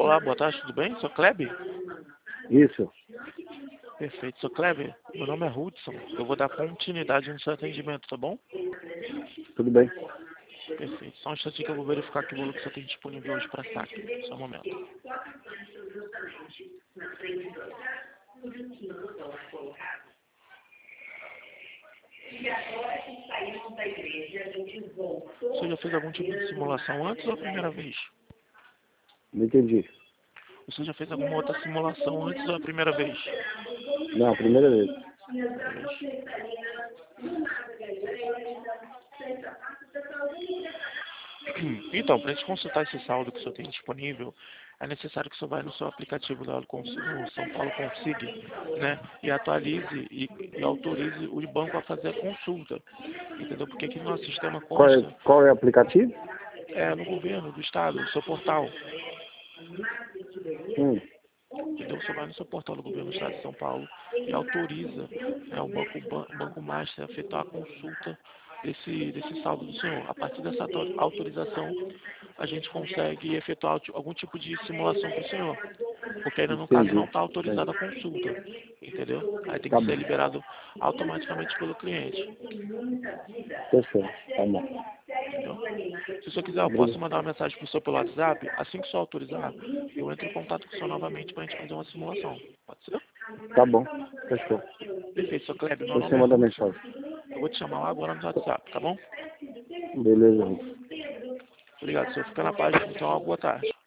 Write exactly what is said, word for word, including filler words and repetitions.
Olá, boa tarde, tudo bem? Sou Kleber? Isso. Perfeito, sou Kleber. Meu nome é Hudson. Eu vou dar continuidade no seu atendimento, tá bom? Tudo bem. Perfeito. Só um instantinho que eu vou verificar que valor que você tem disponível hoje para saque. Só um momento. Você já fez algum tipo de simulação antes ou a primeira vez? Não entendi. Você já fez alguma outra simulação antes ou a primeira vez? Não, primeira vez. Então, para a gente consultar esse saldo que o senhor tem disponível, é necessário que o senhor vá no seu aplicativo lá no São Paulo Consig, né, e atualize e, e autorize o banco a fazer a consulta, entendeu? Porque aqui no nosso sistema Qual é, consta, qual é o aplicativo? é no governo do estado, no seu portal, Hum. entendeu? Você vai no seu portal do governo do estado de São Paulo e autoriza, né, o banco, o banco master a efetuar a consulta desse, desse saldo do senhor. A partir dessa autorização, a gente consegue efetuar algum tipo de simulação para o senhor, porque ainda no caso não Entendi. está autorizada a Entendi. consulta, entendeu? Aí tem Tá que ser bom. liberado automaticamente pelo cliente, Fechou. Tá bom. entendeu? Se o senhor quiser, eu posso Obrigado. mandar uma mensagem para o senhor pelo WhatsApp. Assim que o senhor autorizar, eu entro em contato com o senhor novamente para a gente fazer uma simulação. Pode ser? Tá bom. Fechou. Perfeito, senhor Kleber. Meu Você nome é manda Hudson. mensagem. Eu vou te chamar lá agora no WhatsApp, tá bom? Beleza. Obrigado, senhor. Fica na paz. Então, uma boa tarde.